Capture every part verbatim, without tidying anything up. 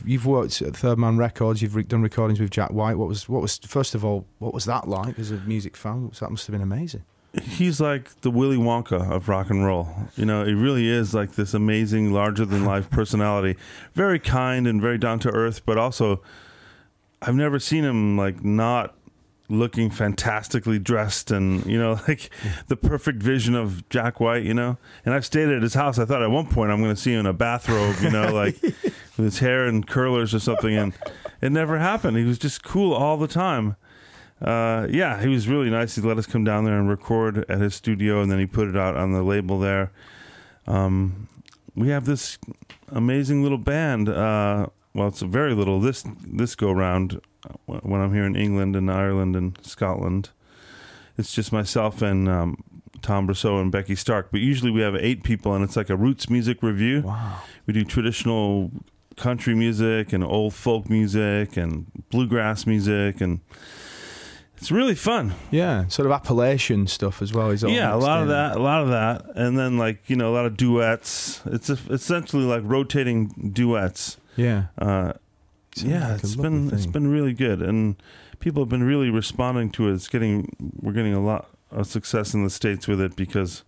You've worked at Third Man Records. You've re- done recordings with Jack White. What was what was first of all, what was that like as a music fan? That must have been amazing. He's like the Willy Wonka of rock and roll. You know, he really is like this amazing, larger-than-life personality. Very kind and very down-to-earth, but also I've never seen him like not looking fantastically dressed and, you know, like the perfect vision of Jack White, you know. And I've stayed at his house. I thought at one point I'm going to see him in a bathrobe, you know, like with his hair in curlers or something. And it never happened. He was just cool all the time. Uh, yeah, he was really nice. He let us come down there and record at his studio, and then he put it out on the label there. Um, we have this amazing little band. Uh, well, it's very little this this go round when I'm here in England and Ireland and Scotland. It's just myself and um, Tom Brosseau and Becky Stark. But usually we have eight people, and it's like a roots music review. Wow. We do traditional country music and old folk music and bluegrass music, and it's really fun. Yeah, sort of Appalachian stuff as well. Is all yeah, a mixed lot in. of that, a lot of that, and then like you know a lot of duets. It's a, essentially like rotating duets. Yeah, uh, yeah. like a It's lovely been thing. it's been really good, and people have been really responding to it. It's getting we're getting a lot of success in the States with it because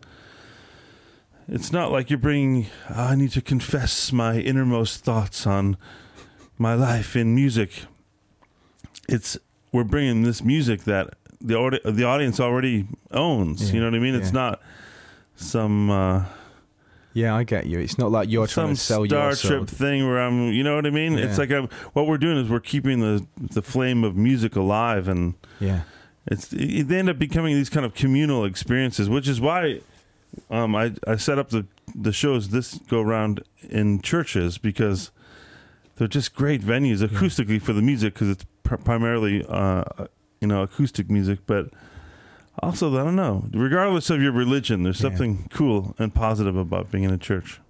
it's not like you're bringing. "Oh, I need to confess my innermost thoughts on my life in music." It's we're bringing this music that the audi- the audience already owns. Yeah, You know what I mean? It's yeah. not some uh, yeah, I get you. It's not like you're trying some to sell Star your soul. Trip thing where I'm. You know what I mean? Yeah. It's like I'm, what we're doing is we're keeping the the flame of music alive, and Yeah, it's it, they end up becoming these kind of communal experiences, which is why um, I I set up the the shows this go round in churches because they're just great venues acoustically for the music because it's pr- primarily uh, you know acoustic music, but also I don't know. Regardless of your religion, there's Yeah. something cool and positive about being in a church.